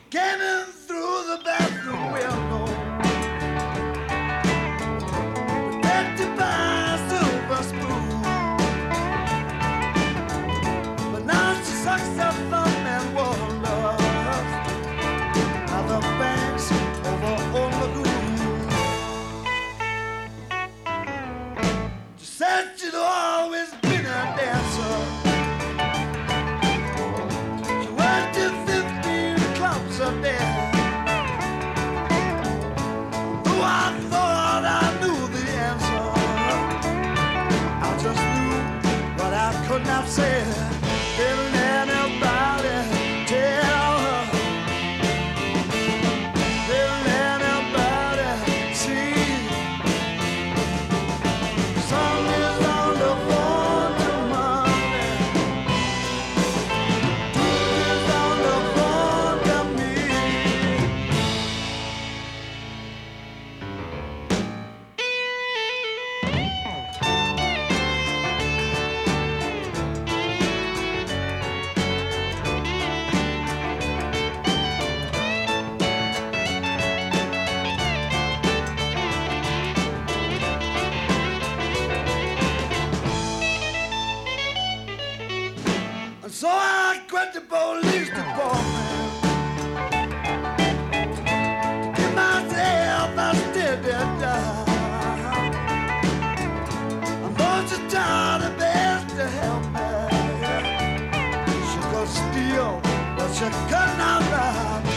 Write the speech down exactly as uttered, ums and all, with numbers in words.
Came in through the bathroom window, protected by a silver spoon. But now she sucks her thumb and wonders how the banks over Old Lagoon. She said she'd always been a dancer. Of death. Though I thought I knew the answer, I just knew what I could not say. Didn't anybody tell her? Didn't anybody see? Sun is on the phone to Monday. Moon is on the phone to me. And so I quit the police department to give myself a steady job. I'm going to try the best to help me. She could steal, but she could not rob.